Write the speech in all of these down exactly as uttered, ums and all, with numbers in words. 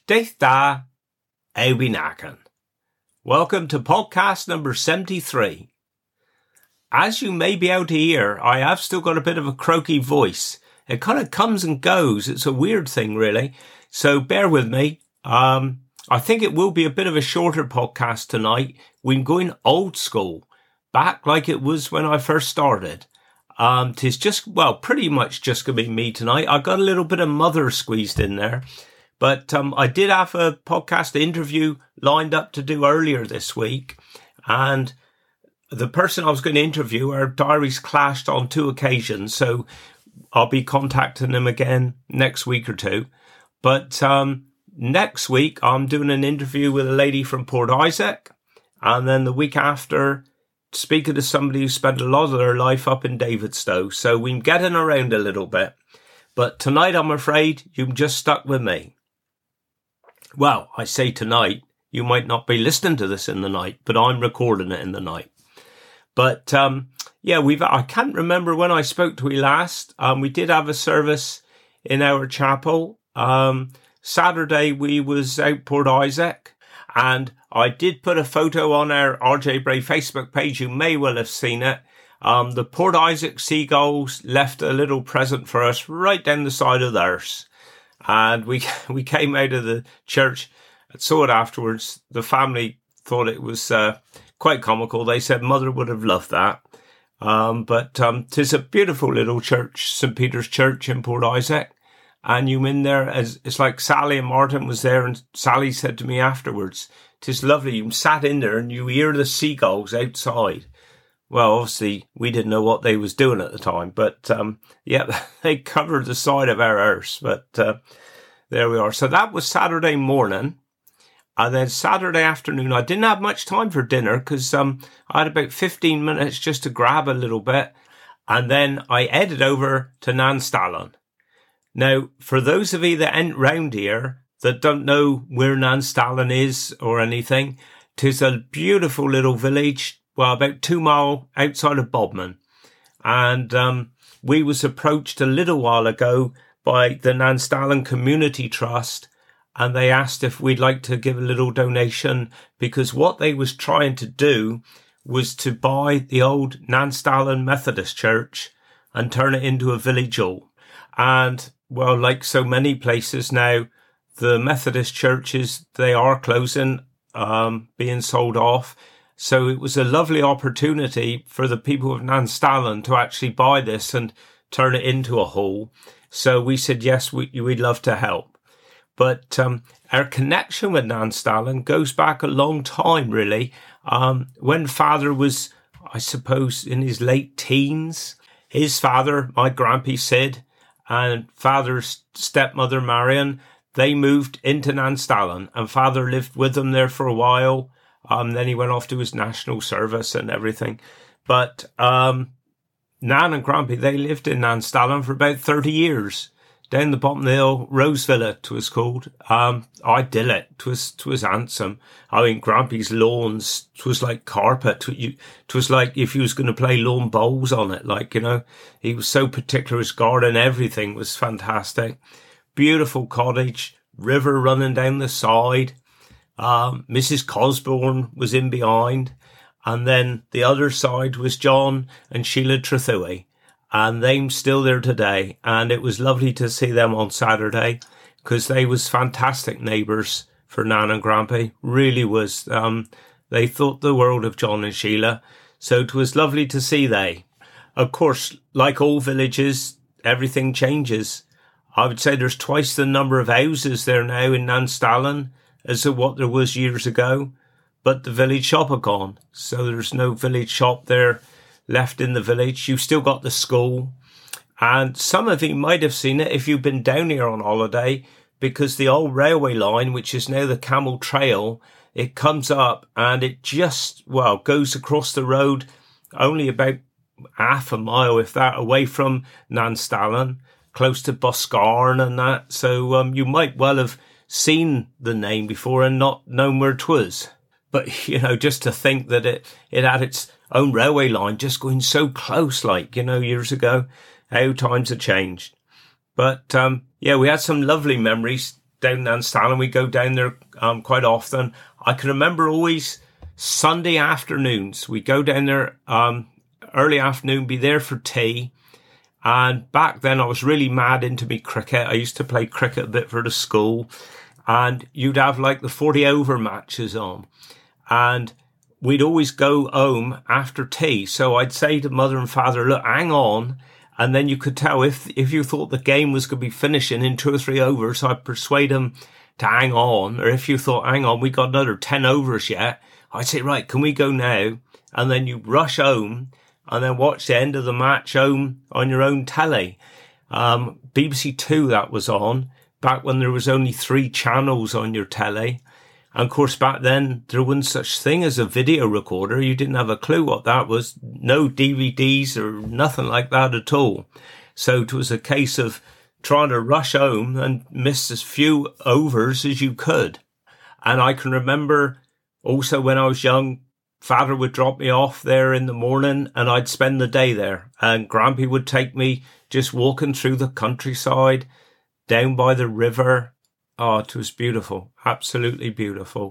Daith da, Ewi Nakan. Welcome to podcast number seventy-three. As you may be able to hear, I have still got a bit of a croaky voice. It kind of comes and goes. It's a weird thing, really. So bear with me. Um, I think it will be a bit of a shorter podcast tonight. We're going old school, back like it was when I first started. Um, tis just, well, pretty much just going to be me tonight. I got a little bit of mother squeezed in there, but, um, I did have a podcast interview lined up to do earlier this week, and the person I was going to interview, our diaries clashed on two occasions. So I'll be contacting them again next week or two. But, um, next week I'm doing an interview with a lady from Port Isaac, and then the week after, speaking to somebody who spent a lot of their life up in Davidstow. So we're getting around a little bit. But tonight, I'm afraid, you've just stuck with me. Well, I say tonight, you might not be listening to this in the night, but I'm recording it in the night. But, um, yeah, we've, I can't remember when I spoke to you last. Um, we did have a service in our chapel. Um, Saturday, we was out Port Isaac. And I did put a photo on our R J Bray Facebook page. You may well have seen it. Um, the Port Isaac Seagulls left a little present for us right down the side of theirs. And we, we came out of the church and saw it afterwards. The family thought it was, uh, quite comical. They said mother would have loved that. Um, but, um, 'tis a beautiful little church, Saint Peter's Church in Port Isaac. And you in there, as it's like Sally and Martin was there, and Sally said to me afterwards, "'Tis lovely. You sat in there and you hear the seagulls outside." Well, obviously we didn't know what they was doing at the time, but um, yeah, they covered the side of our house. But uh, there we are. So that was Saturday morning, and then Saturday afternoon, I didn't have much time for dinner because um, I had about fifteen minutes just to grab a little bit, and then I headed over to Nanstallen. Now, for those of you that ain't round here, that don't know where Nanstallen is or anything, 'tis a beautiful little village, well, about two mile outside of Bodmin. And um, we was approached a little while ago by the Nanstallen Community Trust, and they asked if we'd like to give a little donation, because what they was trying to do was to buy the old Nanstallen Methodist Church and turn it into a village hall. And well, like so many places now, the Methodist churches, they are closing, um, being sold off. So it was a lovely opportunity for the people of Nanstallen to actually buy this and turn it into a hall. So we said, yes, we, we'd love to help. But um, our connection with Nanstallen goes back a long time, really. Um, when Father was, I suppose, in his late teens, his father, my grandpa Sid, and Father's stepmother, Marion, they moved into Nanstallen, and Father lived with them there for a while. Um, then he went off to his national service and everything. But, um, Nan and Grandpa, they lived in Nanstallen for about thirty years. Down the bottom of the hill, Roseville, 'twas called. Um, I did it. 'Twas, 'twas handsome. I mean, Grandpa's lawns, 'twas like carpet. 'Twas like if he was going to play lawn bowls on it. Like, you know, he was so particular. His garden, everything was fantastic. Beautiful cottage, river running down the side. Um, Missus Cosborne was in behind. And then the other side was John and Sheila Trethewey. And they're still there today. And it was lovely to see them on Saturday, because they was fantastic neighbours for Nan and Grandpa. Really was. Um, they thought the world of John and Sheila. So it was lovely to see they. Of course, like all villages, everything changes. I would say there's twice the number of houses there now in Nanstallen as to what there was years ago. But the village shop are gone. So there's no village shop there left in the village. You've still got the school. And some of you might have seen it if you've been down here on holiday, because the old railway line, which is now the Camel Trail, it comes up and it just, well, goes across the road only about half a mile, if that, away from Nanstallen, close to Boscarn and that. So um, you might well have seen the name before and not known where it was. But, you know, just to think that it, it had its own railway line just going so close, like, you know, years ago, how times have changed. But, um, yeah, we had some lovely memories down Nanstallen. We go down there um, quite often. I can remember always Sunday afternoons. We go down there um, early afternoon, be there for tea. And back then I was really mad into me cricket. I used to play cricket a bit for the school. And you'd have like the forty over matches on. And we'd always go home after tea. So I'd say to mother and father, look, hang on. And then you could tell if if you thought the game was going to be finishing in two or three overs, I'd persuade them to hang on. Or if you thought, hang on, we got another ten overs yet, I'd say, right, can we go now? And then you rush home and then watch the end of the match home on your own telly. Um, B B C Two, that was on, back when there was only three channels on your telly. And of course, back then, there wasn't such thing as a video recorder. You didn't have a clue what that was. No D V Ds or nothing like that at all. So it was a case of trying to rush home and miss as few overs as you could. And I can remember also when I was young, father would drop me off there in the morning and I'd spend the day there. And Grampy would take me just walking through the countryside, down by the river. Oh, it was beautiful. Absolutely beautiful.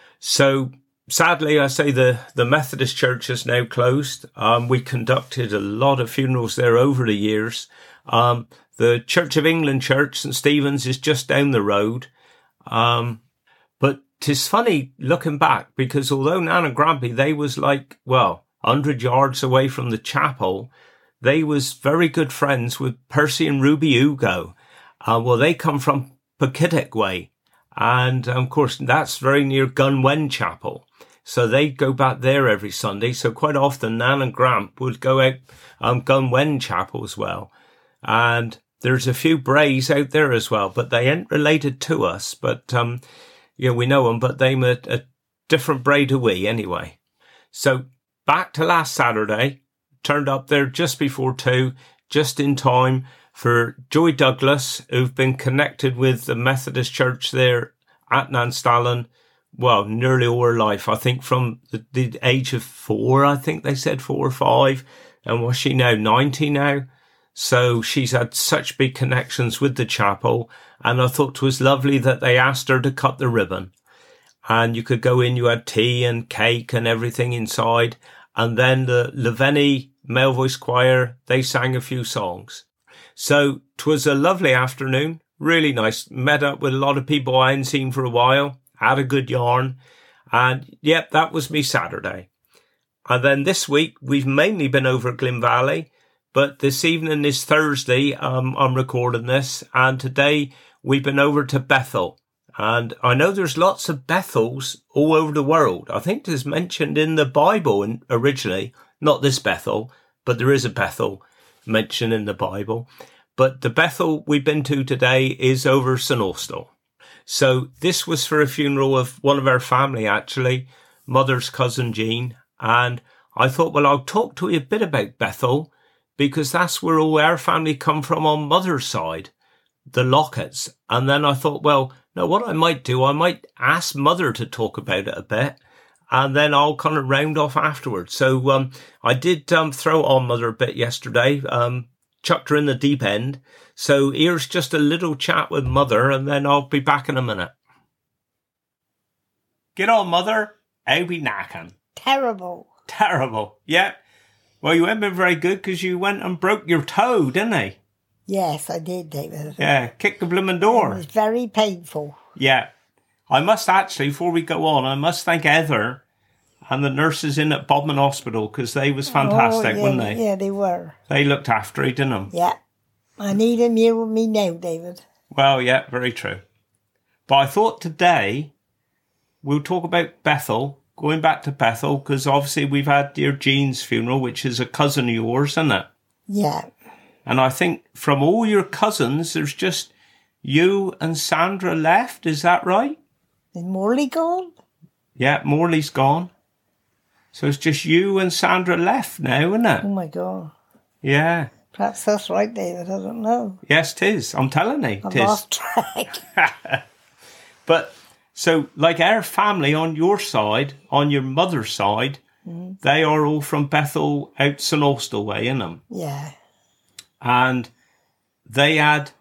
So sadly, I say the, the Methodist Church is now closed. Um, we conducted a lot of funerals there over the years. Um, the Church of England Church, Saint Stephen's, is just down the road. Um, but 'tis funny looking back because although Nan and Grampy, they was like, well, a hundred yards away from the chapel, they was very good friends with Percy and Ruby Hugo. Uh, well, they come from Pocketic way. And of course, that's very near Gunwen Chapel. So they'd go back there every Sunday. So quite often, Nan and Gramp would go out um, Gunwen Chapel as well. And there's a few Brays out there as well, but they ain't related to us. But, um, yeah, we know them, but they're a, a different Bray to we anyway. So back to last Saturday, turned up there just before two, just in time for Joey Douglas, who've been connected with the Methodist Church there at Nanstallen, well, nearly all her life. I think from the, the age of four, I think they said four or five. And was she now ninety now? So she's had such big connections with the chapel. And I thought it was lovely that they asked her to cut the ribbon. And you could go in, you had tea and cake and everything inside. And then the Levenny Male Voice Choir, they sang a few songs. So 'twas a lovely afternoon, really nice. Met up with a lot of people I hadn't seen for a while, had a good yarn. And yep, that was me Saturday. And then this week, we've mainly been over at Glyn Valley. But this evening is Thursday, um, I'm recording this. And today we've been over to Bethel. And I know there's lots of Bethels all over the world. I think there's mentioned in the Bible originally, not this Bethel, but there is a Bethel mentioned in the Bible. But the Bethel we've been to today is over Saint Austell. So this was for a funeral of one of our family, actually, mother's cousin Jean. And I thought, well, I'll talk to you a bit about Bethel because that's where all our family come from on mother's side, the Locketts. And then I thought, well, no, what I might do, I might ask mother to talk about it a bit. And then I'll kind of round off afterwards. So um, I did um, throw on mother a bit yesterday, um, chucked her in the deep end. So here's just a little chat with mother, and then I'll be back in a minute. Get on, mother. How be knacking? Terrible. Terrible. Yeah. Well, you haven't been very good because you went and broke your toe, didn't you? Yes, I did, David. Yeah, kicked the blooming door. It was very painful. Yeah. I must actually, before we go on, I must thank Heather and the nurses in at Bodmin Hospital because they was fantastic, oh, yeah, weren't they? Yeah, they were. They looked after you, didn't they? Yeah. I need them here with me now, David. Well, yeah, very true. But I thought today we'll talk about Bethel, going back to Bethel, because obviously we've had dear Jean's funeral, which is a cousin of yours, isn't it? Yeah. And I think from all your cousins, there's just you and Sandra left. Is that right? Is Morley gone? Yeah, Morley's gone. So it's just you and Sandra left now, isn't it? Oh, my God. Yeah. Perhaps that's right, David. I don't know. Yes, 'tis. I'm telling you, I've 'tis. lost track. But, so, like our family on your side, on your mother's side, mm-hmm. they are all from Bethel out Saint Austell way, innit? Yeah. And they had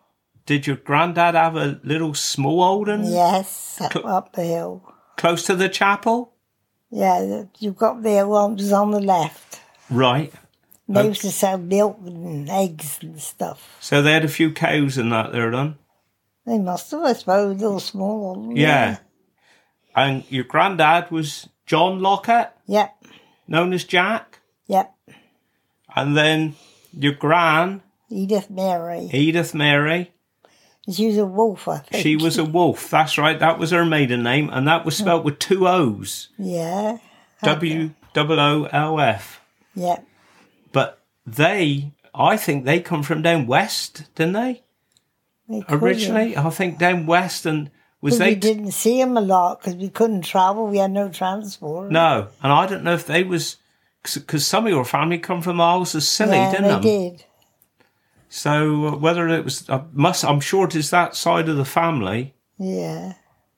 did your granddad have a little small one Yes, up, up the hill. close to the chapel? Yeah, you got there one was on the left. Right. They Okay. used to sell milk and eggs and stuff. So they had a few cows and that there done? They must have, I suppose, little small ones. Yeah. And your granddad was John Lockett, Yep, known as Jack. yep. And then your gran, Edith Mary. Edith Mary, She was a wolf, I think. she was a wolf. That's right. That was her maiden name. And that was spelt with two O's. Yeah. W O O L F. Yep. But they, I think they come from down west, didn't they? They could have. Originally, I think down west. And was But they... we didn't see them a lot because we couldn't travel. We had no transport. No. And I don't know if they was... Because some of your family come from Isles of Scilly, yeah, didn't they they? did. So uh, whether it was... I must, I'm sure it is that side of the family. Yeah.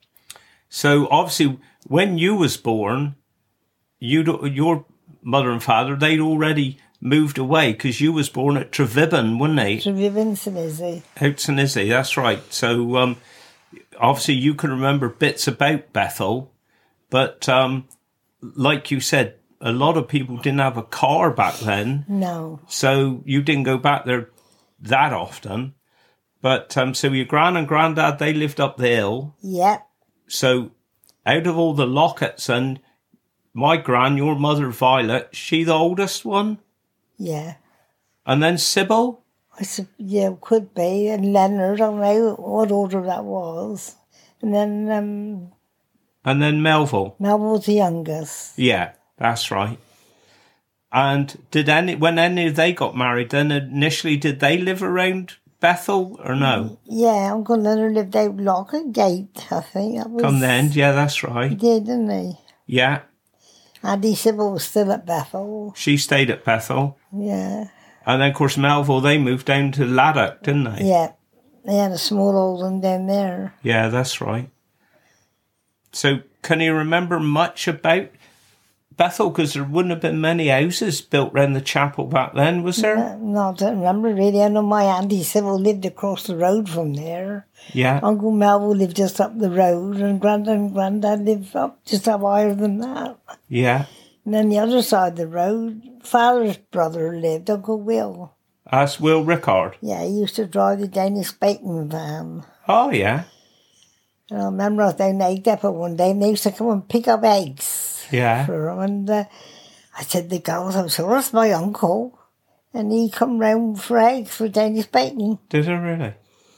So obviously, when you was born, you your mother and father, they'd already moved away because you was born at Trevibben, wasn't they? Trevivenson, is he? Out St Izzy, that's right. So um, obviously you can remember bits about Bethel, but um, like you said, a lot of people didn't have a car back then, No. so you didn't go back there that often. But um, so your gran and granddad, they lived up the hill. Yep. So out of all the Locketts, and my gran, your mother Violet, she the oldest one? Yeah. And then Sybil? I said, yeah, could be. And Leonard, I don't know what order that was. And then um, And then Melville? Mel was the youngest. Yeah, that's right. And did any, when any of they got married, then initially did they live around Bethel or no? Yeah, Uncle Leonard lived out Lockett Gate, I think. That was, Come then, yeah, that's He right. did, didn't he? Yeah, Auntie Sybil was still at Bethel. she stayed at Bethel. Yeah. And then, of course, Melville, they moved down to Laddock, didn't they? Yeah. They had a small old one down there. Yeah, that's right. So, can you remember much about Bethel? Because there wouldn't have been many houses built round the chapel back then, was there? Uh, No, I don't remember really. I know my Auntie Sybil lived across the road from there. Yeah. Uncle Melville lived just up the road, and Grandad and Grandad lived up just up higher than that. Yeah. And then the other side of the road, Father's brother lived, Uncle Will. That's Will Rickard. Yeah, he used to drive the Danish bacon van. Oh, yeah. And I remember I was down Egg Depot one day, and they used to come and pick up eggs Yeah. for him. And uh, I said to the girls, I'm sure it's my uncle. And he come round for eggs for Danish bacon. Did it really?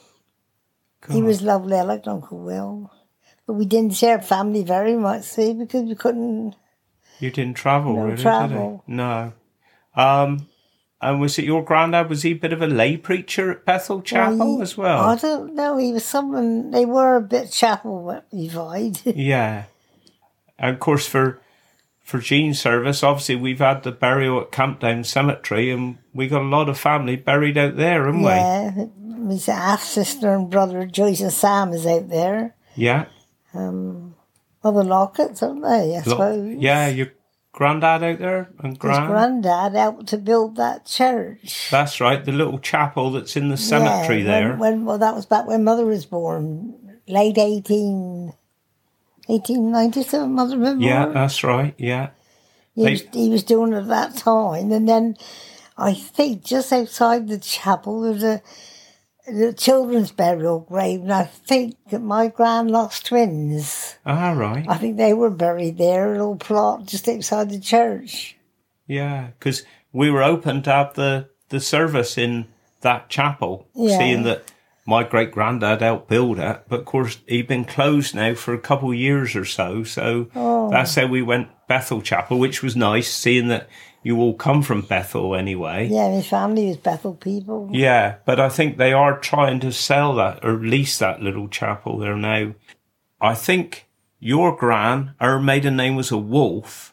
He God. was lovely. I liked Uncle Will. But we didn't share family very much, see, because we couldn't. You didn't travel, No really, travel. did you? No. Um, and was it your granddad, was he a bit of a lay preacher at Bethel Chapel Well, he- as well? I don't know. He was someone. They were a bit chapel-ified. Yeah. And of course, for for Jean's service, obviously we've had the burial at Campdown Cemetery, and we got a lot of family buried out there, haven't Yeah, his half sister and brother Joyce and Sam is out there. we? Yeah. Um, other Locketts, aren't they? I Lo- suppose. Yeah, your granddad out there and His gran. granddad helped to build that church. That's right, the little chapel that's in the cemetery yeah, there. When, when, well, that was back when Mother was born, late eighteen, eighteen ninety-seven. Mother was born. Yeah, that's right. Yeah. He, They- was, he was doing it at that time. And then I think just outside the chapel there's a, the children's burial grave. And I think that my grand lost twins. Ah, right. I think they were buried there, a little plot just outside the church. Yeah, because we were open to have the, the service in that chapel, Yeah. seeing that my great granddad helped build it. But of course, he'd been closed now for a couple of years or so. So Oh. that's how we went Bethel Chapel, which was nice, seeing that you all come from Bethel anyway. Yeah, my family was Bethel people. Yeah, but I think they are trying to sell that or lease that little chapel there now. I think your gran, her maiden name was a Wolf.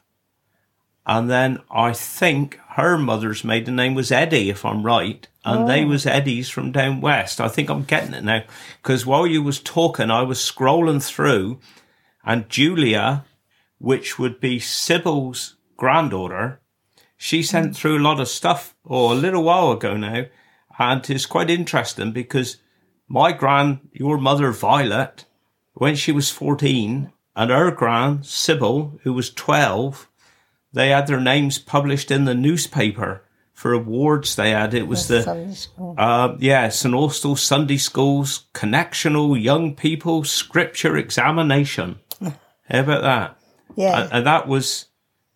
And then I think her mother's maiden name was Eddie, if I'm right. And they was Eddies from down west. I think I'm getting it now. Because while you was talking, I was scrolling through. And Julia, which would be Sybil's granddaughter, she sent through a lot of stuff, oh, a little while ago now. And it's quite interesting because my gran, your mother Violet, when she was fourteen, and her gran, Sybil, who was twelve, they had their names published in the newspaper for awards they had. It was the, Sunday school. uh, yeah, Saint Austell Sunday Schools, Connectional Young People Scripture Examination. How about that? Yeah. And, and that was,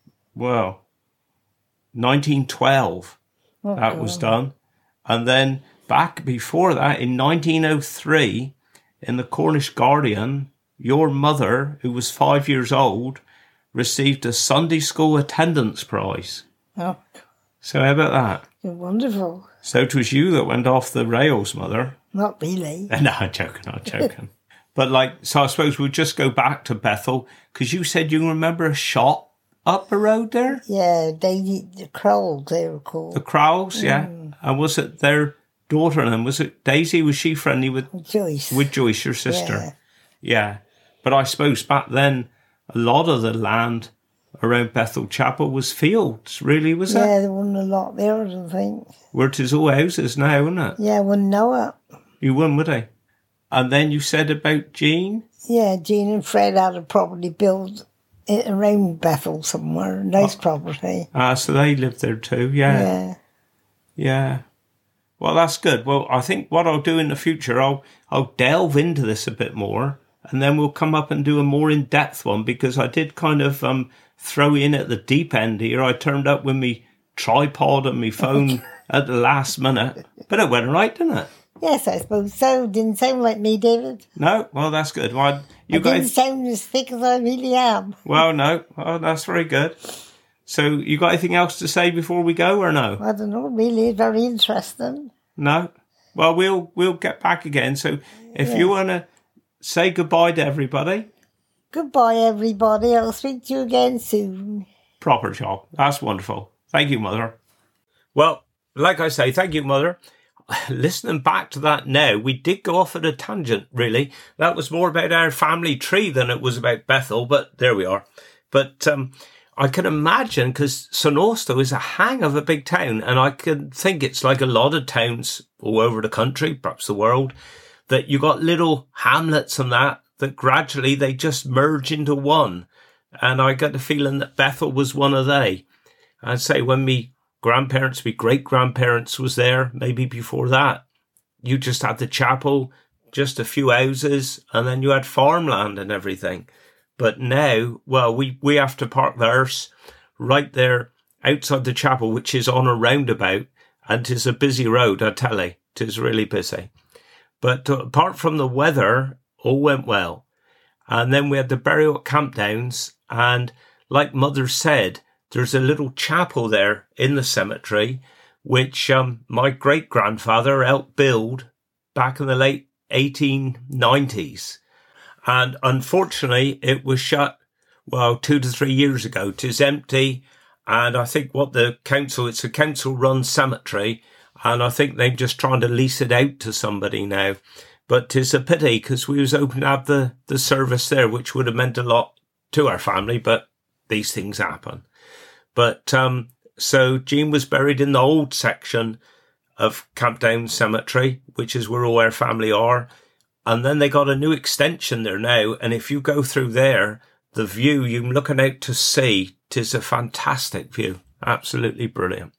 well, nineteen twelve. Oh, that God. was done. And then back before that, in nineteen oh three, in the Cornish Guardian, your mother, who was five years old, received a Sunday school attendance prize. Oh, So how about that? you're wonderful. So it was you that went off the rails, Mother. Not really. No, I'm joking, I'm joking. But like, so I suppose we'll just go back to Bethel, because you said you remember a shop up the road there? Yeah, Daisy, the Crowells, they were called. The Crowells, yeah. Mm. And was it their daughter and was it Daisy? Was she friendly with, Joyce. with Joyce, your sister? Yeah. Yeah. But I suppose back then, a lot of the land around Bethel Chapel was fields, really, was it? Yeah, there wasn't a lot there, I don't think. Where it is all houses now, isn't it? Yeah, I wouldn't know it. You wouldn't, would they? And then you said about Jean? Yeah, Jean and Fred had a property built i- around Bethel somewhere. Nice property. Ah, so they lived there too, yeah. Yeah. Yeah. Well, that's good. Well, I think what I'll do in the future, I'll I'll delve into this a bit more, and then we'll come up and do a more in-depth one, because I did kind of um throw in at the deep end here. I turned up with me tripod and my phone at the last minute, but it went right, didn't it? Yes, I suppose so. Didn't sound like me, David. No, well, that's good. Well, you I didn't guys, sound as thick as I really am. well, no, well, that's very good. So, you got anything else to say before we go, or no? I don't know, really, very interesting. No. Well, we'll we'll get back again. So, if you want to say goodbye to everybody, Goodbye, everybody. I'll speak to you again soon. proper job. That's wonderful. Thank you, Mother. Well, like I say, thank you, Mother. Listening back to that now, we did go off at a tangent, really. That was more about our family tree than it was about Bethel, but there we are. But um, I can imagine, because Saint Austell is a hang of a big town, and I can think it's like a lot of towns all over the country, perhaps the world, that you got little hamlets and that, that gradually they just merge into one. And I got the feeling that Bethel was one of they. I'd say when me grandparents, me great-grandparents was there, maybe before that, you just had the chapel, just a few houses, and then you had farmland and everything. But now, well, we, we have to park the hearse right there outside the chapel, which is on a roundabout, and 'tis a busy road, I tell you. 'Tis really busy. But uh, apart from the weather, all went well. And then we had the burial at Campdowns, and like Mother said, there's a little chapel there in the cemetery, which um, my great-grandfather helped build back in the late eighteen nineties. And unfortunately, it was shut, well, two to three years ago. 'Tis empty. And I think what the council, it's a council-run cemetery, and I think they're just trying to lease it out to somebody now. But 'tis a pity, because we was hoping to have the, the service there, which would have meant a lot to our family, but these things happen. But, um, so Jean was buried in the old section of Campdown Cemetery, which is where all our family are. And then they got a new extension there now. And if you go through there, the view you're looking out to sea, 'tis a fantastic view. Absolutely brilliant.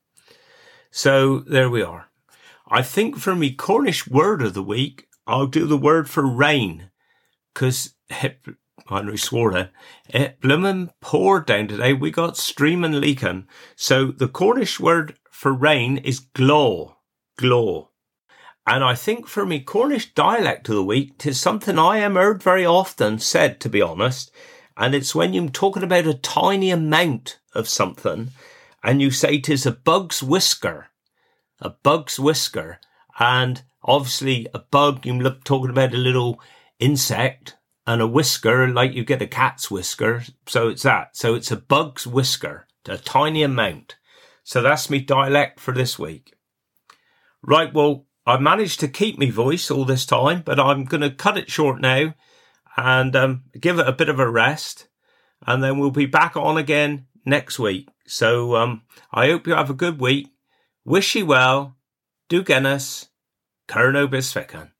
So there we are. I think for me Cornish word of the week, I'll do the word for rain. 'Cause it, Henry swore that, it bloomin' poured down today. We got streaming leaking. So the Cornish word for rain is glaw. Glaw. And I think for me Cornish dialect of the week, 'tis something I am heard very often said, to be honest. And it's when you're talking about a tiny amount of something, and you say 'tis a bug's whisker. A bug's whisker. And obviously a bug, you're look, talking about a little insect, and a whisker, like you get a cat's whisker. So it's that. So it's a bug's whisker, a tiny amount. So that's me dialect for this week. Right, well, I managed to keep me voice all this time, but I'm going to cut it short now and um, give it a bit of a rest. And then we'll be back on again next week. So um, I hope you have a good week. Wish you well. Do Guinness. Curno Bisfican.